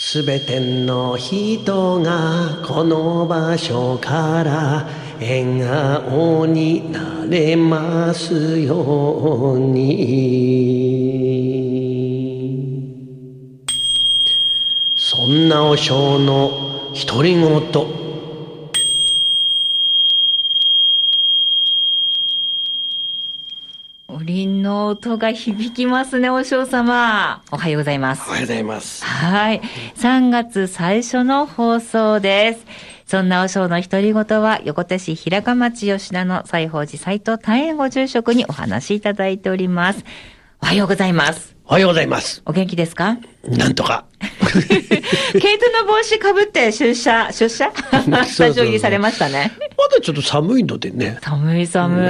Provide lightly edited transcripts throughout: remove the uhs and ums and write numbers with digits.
すべての人がこの場所から笑顔になれますように。そんな和尚の独り言。 お鈴の音が響きますね、和尚様。おはようございます。 おはようございます。 はい。3月最初の放送です。そんな和尚の独り言は、横手市平賀町吉田の西法寺斎藤大円ご住職にお話しいただいております。おはようございます。 おはようございます。 お元気ですか？ なんとか。 毛糸の帽子かぶって出社スタジオ入りされましたね。 まだちょっと寒いのでね。 寒い。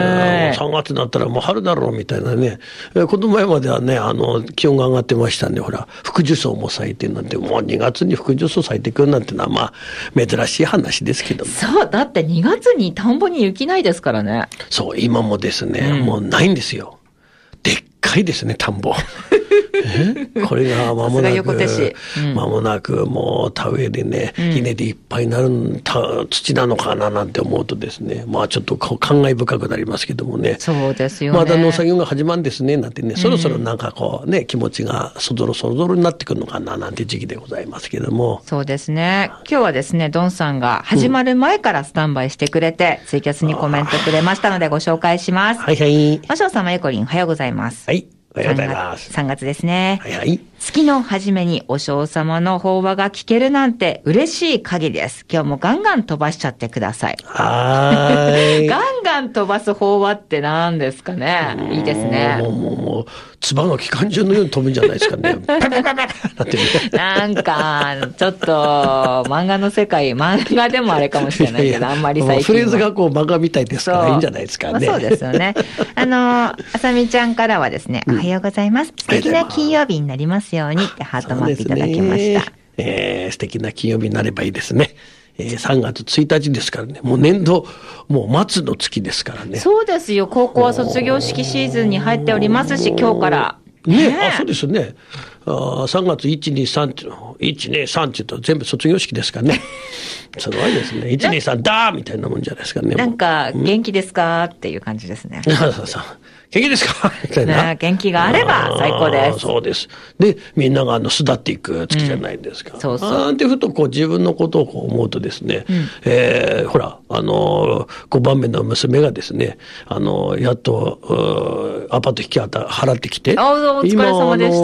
3月になったらもう春だろうみたいなね。この前まではね、気温が上がってましたんで、ほら、福寿草も咲いてるなんて、もう2月に福寿草咲いてくるなんてのは、まあ、珍しい話ですけども。 そう、だって2月に田んぼに雪ないですからね。 そう、今もですね、もうないんですよ。でっかいですね、田んぼ。これが間もなく、間もなくもう田植えでね、稲でいっぱいになる土なのかななんて思うとですね、まあちょっと感慨深くなりますけどもね。 そうですよね。 まだ農作業が始まるんですね、なんてね、そろそろなんかこうね、気持ちがそぞろになってくるのかななんて時期でございますけども。 そうですね。今日はですね、ドンさんが始まる前からスタンバイしてくれて、ツイキャスにコメントくれましたのでご紹介します。 はいはい。 和尚様、ゆこりん、おはようございます。 はい。おはようございます。 3月ですね。 はいはい。 月の初めにお嬢様の法話が聞けるなんて嬉しい限りです。今日もガンガン飛ばしちゃってください。 はい。 ガンガン飛ばす法話って何ですかね。いいですね。 もう、唾の機関銃のように飛ぶんじゃないですかね。 なんか、ちょっと、漫画の世界、漫画でもあれかもしれないけど、あんまり最近。 フレーズがこう漫画みたいですからいいんじゃないですかね。 そうですよね。あさみちゃんからはですね、おはようございます。素敵な金曜日になりますようにってハートマークいただきました。 素敵な金曜日になればいいですね。3月1日ですからね。もう年度、もう末の月ですからね。 そうですよ。高校は卒業式シーズンに入っておりますし、今日から。 ね、そうですね。3月1、2、3っていうの、1、2、3っていうと全部卒業式ですからね。すごいですね。1、2、3、だーみたいなもんじゃないですかね。 なんか、元気ですかっていう感じですね。 そう。元気ですかみたいな。 元気があれば最高です。 そうです。で、みんなが巣立っていく月じゃないですか。 そうそう。 なんてふとこう自分のことをこう思うとですね、ほら、5番目の娘がですね、やっと、アパート引き払ってきて。 お疲れ様でした。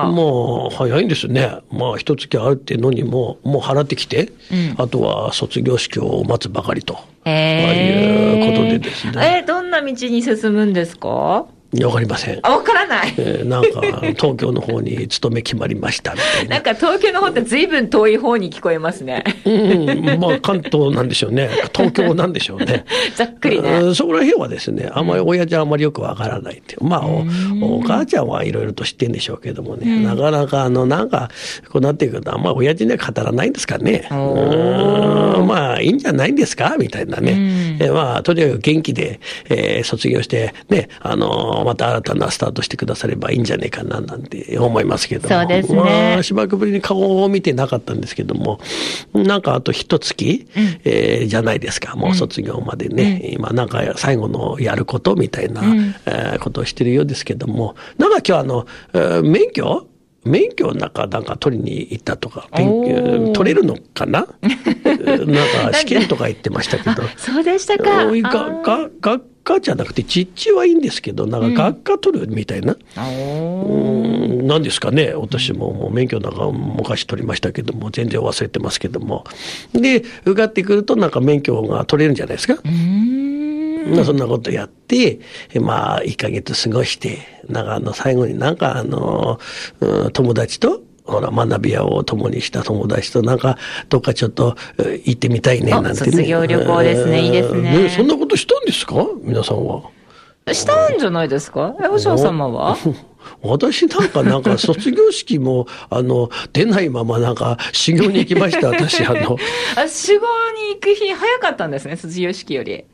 もう、早いんですね。まあ、一月あるっていうのにもう払ってきて、あとは卒業式を待つばかりと。いうことでですね。 どんな道に進むんですか？ わかりません。 わからない。 なんか、東京の方に勤め決まりましたみたいな。 なんか東京の方って随分遠い方に聞こえますね。 まあ関東なんでしょうね。東京なんでしょうね。 ざっくりね。 そこら辺はですね、あんまり親父はあんまりよくわからないって。まあお母ちゃんはいろいろと知ってんでしょうけどもね、なかなかなんか、こうなっていくとあんまり親父には語らないんですかね。まあいいんじゃないんですかみたいなね。まあとにかく元気で、卒業して、ね、また新たなスタートしてくださればいいんじゃないかななんて思いますけども。 そうですね。 まあ、しばらくぶりに顔を見てなかったんですけども、なんかあと一月、じゃないですか。もう卒業までね。今なんか最後のやることみたいな、ことをしてるようですけども、なんか今日免許なんか取りに行ったとか、取れるのかななんか試験とか言ってましたけど。 そうでしたか。 学科じゃなくて、実地はいいんですけど、なんか学科取るみたいな。なんですかね。私もう免許なんか昔取りましたけども、全然忘れてますけども。で、受かってくるとなんか免許が取れるんじゃないですか。そんなことやって、まあ、1ヶ月過ごして、なんか最後になんか友達と、ほら、学び屋を共にした友達となんか、どっかちょっと行ってみたいね、なんてね。 卒業旅行ですね、いいですね。 そんなことしたんですか皆さんは。 したんじゃないですかお嬢様は私なんか卒業式も、出ないままなんか修行に行きました、私修行に行く日早かったんですね、卒業式より。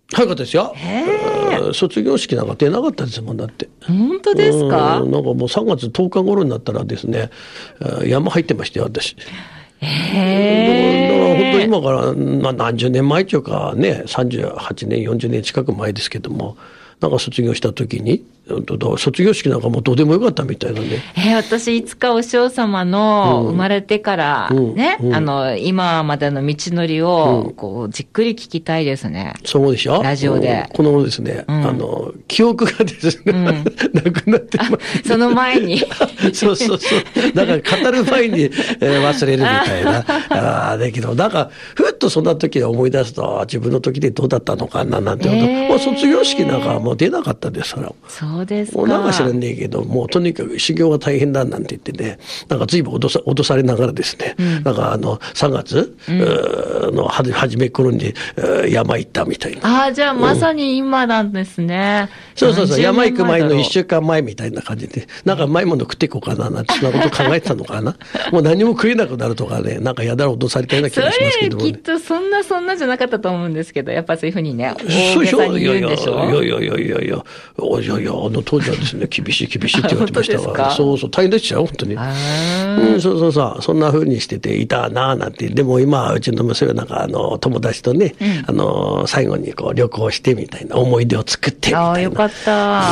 早かったですよ。卒業式なんか出なかったですもん、だって。 本当ですか？ なんかもう3月10日頃になったらですね、山入ってましたよ、私。だから本当今から何十年前というかね、38年、40年近く前ですけども、なんか卒業した時に、卒業式なんかもうどうでもよかったみたいなね。 私いつかお嬢様の生まれてからね、今までの道のりをこうじっくり聞きたいですね。 そうでしょ？ ラジオで。 このですね、記憶がですね、なくなってます。 その前に。 そう。だから語る前に忘れるみたいな。だけど、なんか、ふっとそんな時思い出すと、自分の時でどうだったのかななんてこと。卒業式なんかもう出なかったですから。 そうですか。 もうなんか知らねえけど、もうとにかく修行は大変だなんて言ってね、なんか随分脅されながらですね、なんか3月、の初め頃に山行ったみたいな。 じゃあまさに今なんですね。 そう。山行く前の1週間前みたいな感じで、なんか前もの食っていこうかななんて、そんなこと考えてたのかな。もう何も食えなくなるとかね、なんかやだら脅されたような気がしますけども、ね。 きっとそんなじゃなかったと思うんですけど、やっぱそういうふうにね、大げさに言うんでしょ。 いや、当時はですね、厳しいって言われてましたから。そう、大変でしたよ、本当に。そんな風にしてていたなぁなんて。でも今、うちの娘はなんか、友達とね、最後にこう旅行してみたいな、思い出を作ってみたいな。 よかった。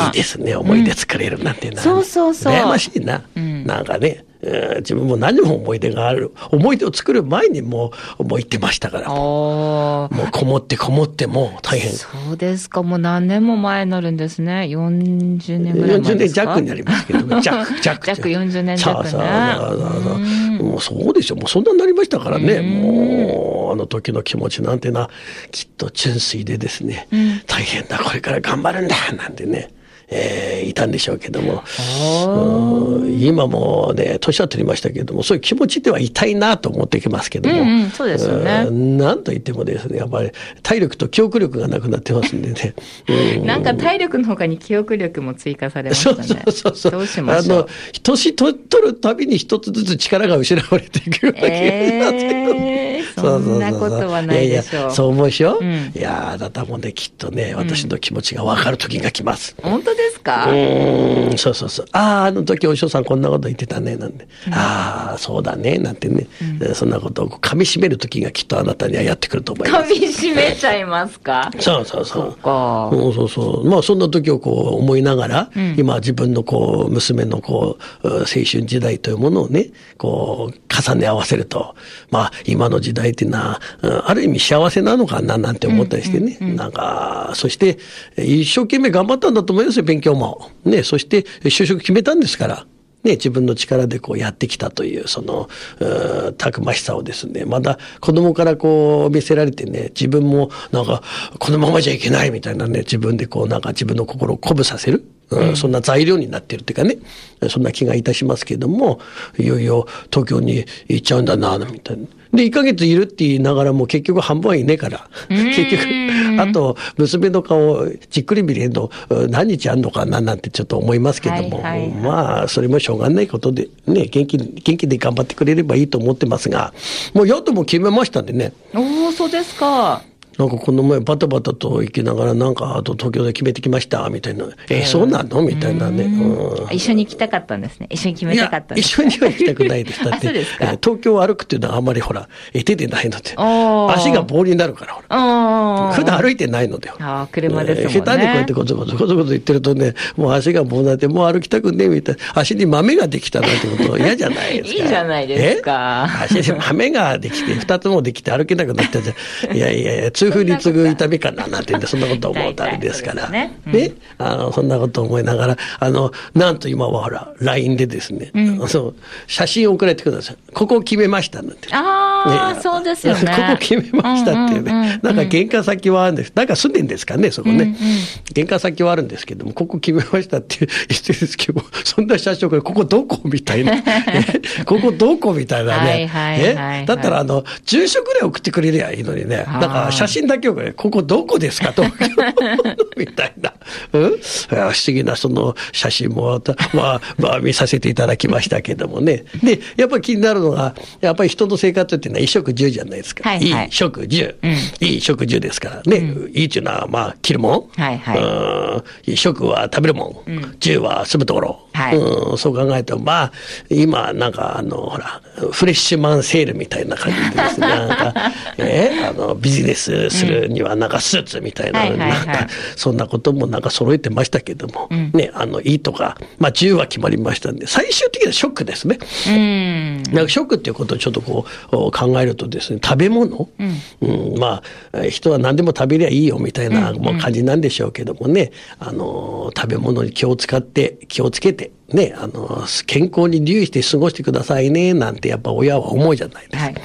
いいですね、思い出作れるなんてな。 そう。 羨ましいな。なんかね。自分も何も思い出がある。思い出を作る前にもう言ってましたから。もうこもってもう大変。 そうですか。もう何年も前になるんですね。40年ぐらい前ですか。 40年弱になりますけどね。弱 40年弱ね。 もうそうですよ。もうそんなになりましたからね。もうあの時の気持ちなんてな、きっと純粋でですね、大変だ、これから頑張るんだなんてね。いたんでしょうけども、今もね、年は取りましたけども、そういう気持ちでは痛いなと思ってきますけども、 そうですよね。 なんと言ってもですね、やっぱり体力と記憶力がなくなってますんでね。 なんか体力の他に記憶力も追加されましたね。そう。どうしましょう。 年取るたびに一つずつ力が失われていくような気がしますけど。 そんなことはないでしょう。 そう思うでしょ。いやだったもんね、きっとね、私の気持ちが分かる時が来ます。 本当ですか？ そう。あの時お師匠さんこんなこと言ってたね、なんて。そうだね、なんてね。そんなことを噛み締める時がきっとあなたにはやってくると思います。 噛み締めちゃいますか？ そう。まあそんな時をこう思いながら、今自分のこう娘のこう青春時代というものをね、こう重ね合わせると、まあ今の時代っていうのは、ある意味幸せなのかななんて思ったりしてね。なんか、そして一生懸命頑張ったんだと思いますよ、勉強も。ね、そして就職決めたんですから。ね、自分の力でこうやってきたという、その、たくましさをですね、まだ子供からこう見せられてね、自分もなんか、このままじゃいけないみたいなね、自分でこうなんか自分の心を鼓舞させる。そんな材料になってるっていうかね、そんな気がいたしますけれども、いよいよ東京に行っちゃうんだな、みたいな。で、1ヶ月いるって言いながらも結局半分はいねえから、結局、あと、娘の顔をじっくり見れんの何日あんのかななんてちょっと思いますけども、まあ、それもしょうがないことで、ね、元気で頑張ってくれればいいと思ってますが、もう宿も決めましたんでね。 そうですか。 なんかこの前バタバタと行きながらなんかあと東京で決めてきましたみたいな。そうなのみたいなね。 一緒に行きたかったんですね。一緒に決めたかったんですね。 一緒には行きたくないです。だって東京を歩くっていうのはあんまりほら、手でないので。足が棒になるからほら。普段歩いてないので。 車ですもんね。 下手にこうやってコツコツ言ってるとね、もう足が棒になってもう歩きたくねえみたいな。足に豆ができたなんてこと嫌じゃないですか。 いいじゃないですか。 足に豆ができて、二つもできて歩けなくなったじゃん。いや、痛風に次ぐ痛みかななんて言って、そんなこと思うとあれですから。ね。そんなこと思いながら、なんと今はほら、LINE でですね、写真を送られてください。ここ決めましたなんて。 そうですよね。 ここ決めましたっていうね。なんか玄関先はあるんです。なんか住んでんですかね、そこね。玄関先はあるんですけども、ここ決めましたって言ってるんですけど、そんな写真これ、ここどこみたいな。ここどこみたいなね。だったら住所ぐらい送ってくれりゃいいのにね。なんか写真だけをここどこですかとみたいな。 不思議なその写真も、見させていただきましたけどもね。で、やっぱり気になるのが、やっぱり人の生活っていうのは衣食住じゃないですか。 はいはい、 衣食住。いい食住ですからね。いいっていうのは、着るもん。 はいはい、 食は食べるもん。住は住むところ。はい、そう考えると、今、なんか、ほら、フレッシュマンセールみたいな感じでですね、なんか、ビジネスするには、なんかスーツみたいな、なんか、そんなこともなんか揃えてましたけども、ね、いいとか、住は決まりましたんで、最終的にはショックですね。なんかショックっていうことをちょっとこう考えるとですね、食べ物、人は何でも食べりゃいいよみたいな感じなんでしょうけどもね、食べ物に気をつけて、ね、健康に留意して過ごしてくださいね、なんてやっぱ親は思うじゃないですか。はいはい、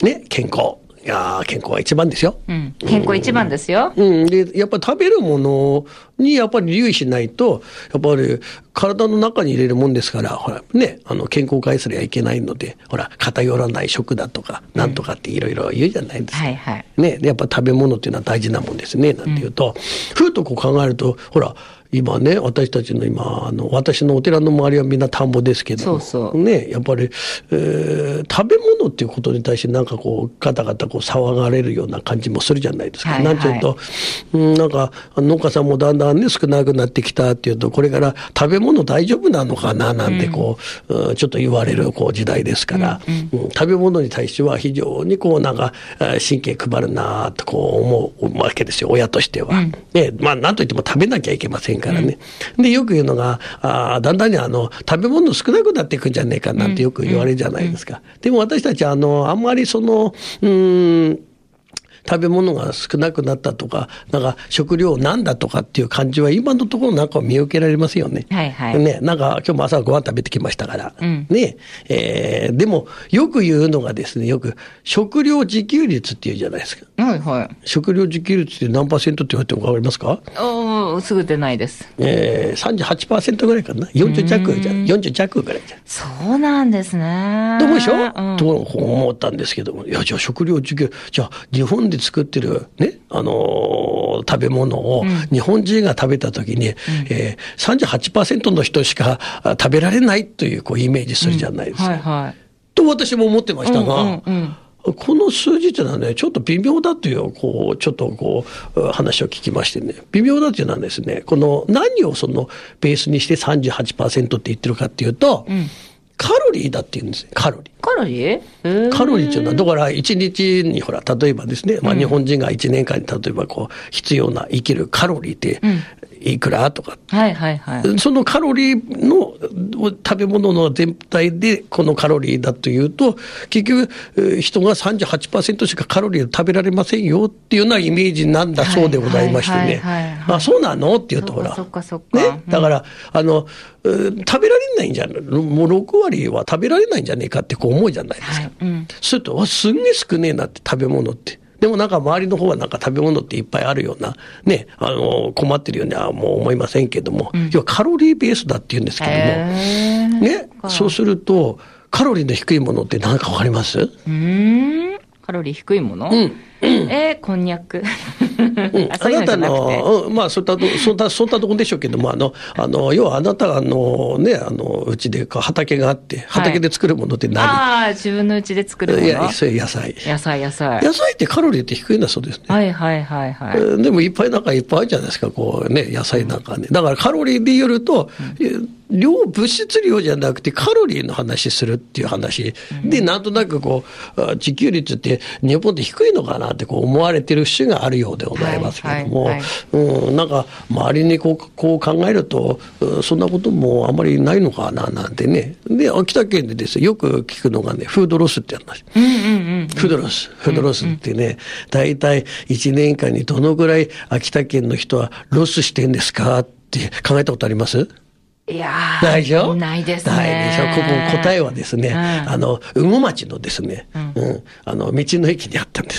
ね、健康。いや健康は一番ですよ。 健康一番ですよ。 で、やっぱ食べるものにやっぱり留意しないと、やっぱり体の中に入れるもんですから、ほら、ね、健康を害すりゃいけないので、ほら、偏らない食だとか、なんとかっていろいろ言うじゃないですか。はいはい。ね、で、やっぱ食べ物っていうのは大事なもんですね、なんて言うと、ふうとこう考えると、ほら、今ね、私たちの私のお寺の周りはみんな田んぼですけども、そうね、やっぱり、食べ物っていうことに対してなんかこう、ガタガタこう騒がれるような感じもするじゃないですか。なんていうと、なんか、農家さんもだんだんね、少なくなってきたっていうと、これから食べ物大丈夫なのかな、なんてこう、ちょっと言われるこう時代ですから、食べ物に対しては非常にこう、なんか、神経配るなとこう思うわけですよ、親としては。ね、なんといっても食べなきゃいけませんからね。で、よく言うのが、だんだんに食べ物少なくなっていくんじゃねえかなんてよく言われるじゃないですか。でも私たちは、あんまり食べ物が少なくなったとか、なんか食料なんだとかっていう感じは今のところなんか見受けられますよね。はいはい。ね、なんか今日も朝ご飯食べてきましたから。ね、でもよく言うのがですね、よく食料自給率っていうじゃないですか。はいはい。食料自給率って何%って言われても分かりますか？ すぐ出ないです。 38% ぐらいかな。40弱ぐらいじゃん。 そうなんですね。 どうでしょ？と思ったんですけども、いや、じゃあ食料自給、じゃあ日本で作ってるね、食べ物を日本人が食べたときに、38% の人しか食べられないという、こうイメージするじゃないですか。はいはい。と私も思ってましたが、この数字というのはね、ちょっと微妙だという、こう、ちょっとこう、話を聞きましてね、微妙だというのはですね、この何をそのベースにして 38% って言ってるかっていうと、カロリーだって言うんですよ、カロリー。 カロリー？ カロリーっていうのは、だから1日にほら、例えばですね、日本人が1年間に例えばこう、必要な生きるカロリーっていくらとか。はいはいはい。そのカロリーの食べ物の全体でこのカロリーだというと、結局人が 38% しかカロリーを食べられませんよっていうようなイメージなんだそうでございましてね。あ、そうなのって言うとほら。そっかそっか。ね。だから、食べられないんじゃん。もう6割は食べられないんじゃねえかってこう思うじゃないですか。すると、すんげえ少ねえなって食べ物って。でもなんか周りの方はなんか食べ物っていっぱいあるような、ね、困ってるようにはもう思いませんけども、要はカロリーベースだって言うんですけども、ね、そうすると、カロリーの低いものって何かわかります？ カロリー低いもの？こんにゃく。 あなたの、そういったとこでしょうけども、要はあなたがうちで畑があって、畑で作るものって何？ 自分のうちで作るもの？いや、 それ野菜。 野菜。野菜ってカロリーって低いんだそうですね。はいはいはいはい。でもいっぱいあるじゃないですか、こうね、野菜なんかね。だからカロリーで言うと、物質量じゃなくてカロリーの話するっていう話で、なんとなくこう、自給率って日本って低いのかなってこう思われてる節があるようでございますけども、なんか周りにこう考えると、そんなこともあまりないのかななんてね。で、秋田県でですね、よく聞くのがね、フードロスって話。フードロスってね、大体1年間にどのぐらい秋田県の人はロスしてんですかって考えたことあります？ いやー、 ないでしょ？ ないですね。 ないでしょ。ここ答えはですね、羽後町のですね、道の駅にあったんです。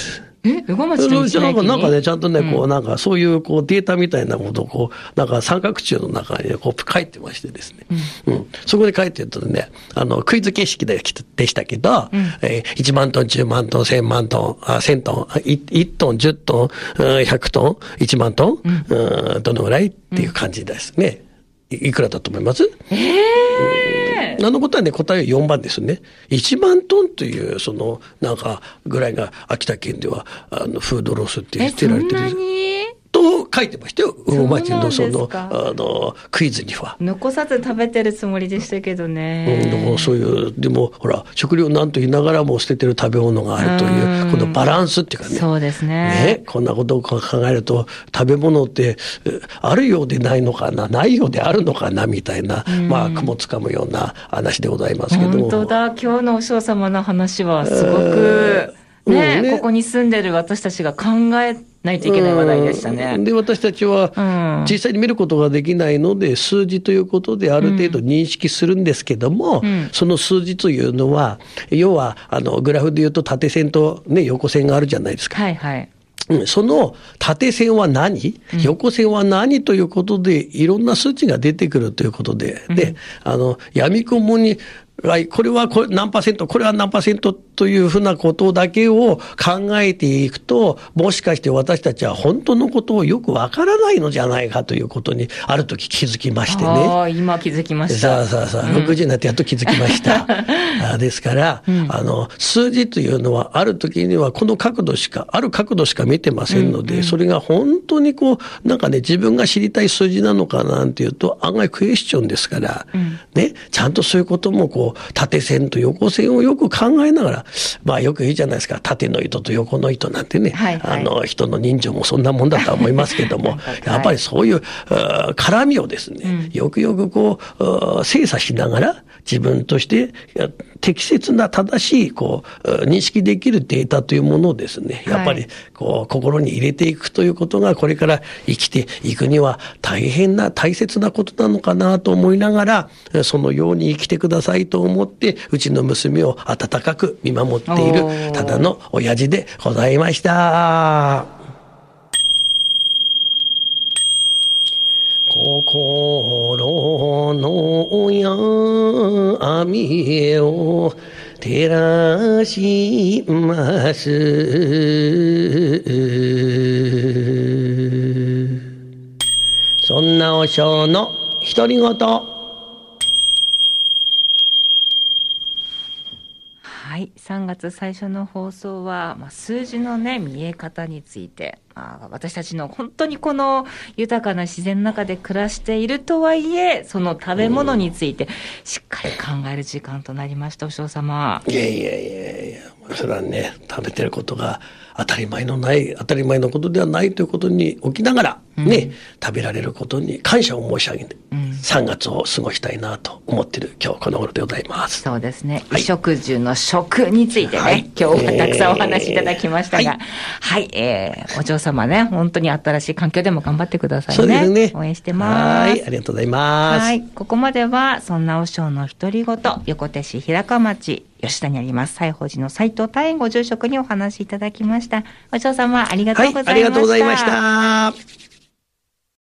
横町の道の駅になんかね、ちゃんとね、こう、なんかそういうこうデータみたいなことをこう、なんか三角柱の中に、ね、こう書いてましてですね。そこで書いてるとね、クイズ形式でしたけど、1万トン、10万トン、1000万トン、1000トン、1トン、10トン、100トン、1万トン、どのぐらいっていう感じですね。いくらだと思います？ことはね、答えは4番ですね。1万トンという、なんか、ぐらいが秋田県では、フードロスって言ってられてる。 そんなにと書いてましたよ。魚町のクイズには。 残さず食べてるつもりでしたけどね。 でもそういう、でもほら、食料なんと言いながらも捨ててる食べ物があるという、このバランスっていうかね。 そうですね。 ね、こんなことを考えると、食べ物ってあるようでないのかな、ないようであるのかな、みたいな、まあ、雲つかむような話でございますけども。 本当だ、今日のお嬢様の話はすごく、ここに住んでる私たちが考えないといけない話題でしたね。 で、私たちは実際に見ることができないので、数字ということである程度認識するんですけども、その数字というのは、要は、グラフで言うと縦線とね、横線があるじゃないですか。 はいはい。 その縦線は何、横線は何ということで、いろんな数値が出てくるということで、で、闇雲に、これは何パーセント、これは何パーセントというふうなことだけを考えていくと、もしかして私たちは本当のことをよくわからないのじゃないかということに、ある時気づきましてね。 今気づきました。 6時になってやっと気づきました。ですから、数字というのはある時にはこの角度しか、ある角度しか見てませんので、それが本当になんかね、自分が知りたい数字なのかなんていうと、案外クエスチョンですから、ね、ちゃんとそういうことも縦線と横線をよく考えながら、まあよく言うじゃないですか、縦の糸と横の糸なんてね、人の人情もそんなもんだとは思いますけども、やっぱりそういう絡みをですね、よくよく精査しながら、自分として適切な正しい認識できるデータというものをですね、やっぱり心に入れていくということが、これから生きていくには大切なことなのかなと思いながら、そのように生きてくださいと思って、うちの娘を温かく見守っているただの親父でございました。心の闇を照らします。そんな和尚の独り言。 はい、3月最初の放送は、数字のね、見え方について、私たちの本当にこの豊かな自然の中で暮らしているとはいえ、その食べ物についてしっかり考える時間となりました、お嬢様。 いや、それはね、食べてることが当たり前のことではないということに起きながら、ね、食べられることに感謝を申し上げて、3月を過ごしたいなと思っている今日この頃でございます。 そうですね。衣食住の食についてね、今日はたくさんお話しいただきましたが、お嬢様ね、本当に新しい環境でも頑張ってくださいね。 そうですね。 応援してます。 はい、ありがとうございます。 はい、ここまではそんな和尚の独り言、横手市平川町吉田にあります西宝寺の斉藤大円ご住職にお話しいただきました。お嬢様ありがとうございました。 はい、ありがとうございました。